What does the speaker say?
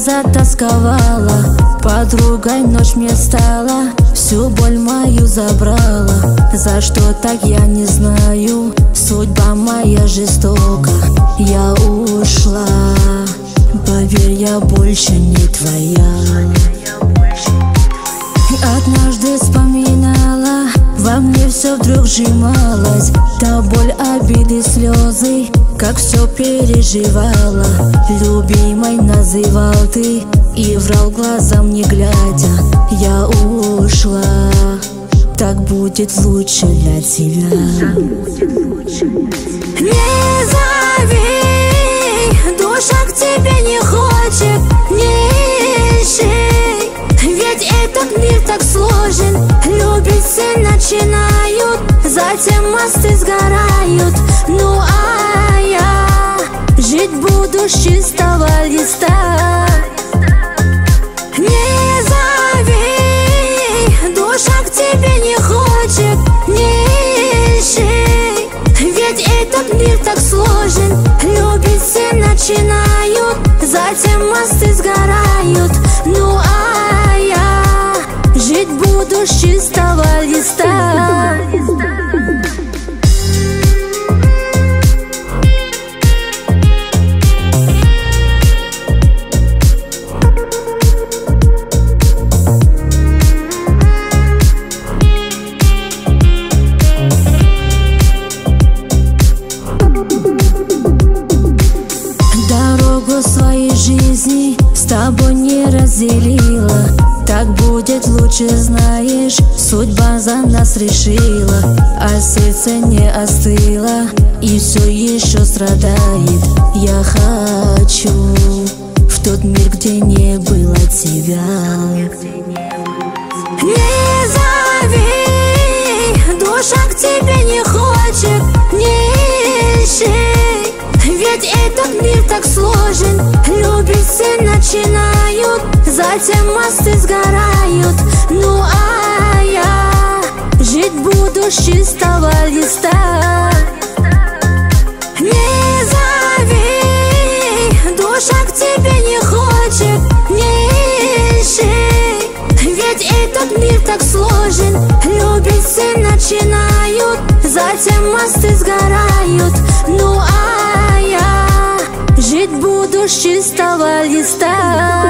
затасковала, подругой ночь мне стала, всю боль мою забрала. За что так я не знаю, судьба моя жестока. Я ушла, поверь, я больше не твоя. Однажды вспоминала, во мне все вдруг сжималось, та боль, обиды, слезы, как все переживала. Любимой называл ты и врал глазам не глядя. Я ушла, так будет лучше для тебя. Не зови, душа к тебе не хочет, не ищи, ведь этот мир так сложен. Любить все начинают, затем мосты сгорают. Ну а я жить буду с чистого листа. Не зови, душа к тебе не хочет, не ищи, ведь этот мир так сложен. Любить все начинают, затем мосты сгорают. Ну а я жить буду с чистого листа. Своей жизни с тобой не разделила, так будет лучше, знаешь, судьба за нас решила. А сердце не остыло и все еще страдает. Я хочу в тот мир, где не было тебя. Не зови, душа к тебе не хочет, не ищи, ведь этот мир так сложен. Любить все начинают, затем мосты сгорают. Ну а я жить буду с чистого листа. Не зови, душа к тебе не хочет, не ищи, ведь этот мир так сложен. Любить все начинают, затем мосты сгорают. Ну а я жить буду с чистого листа.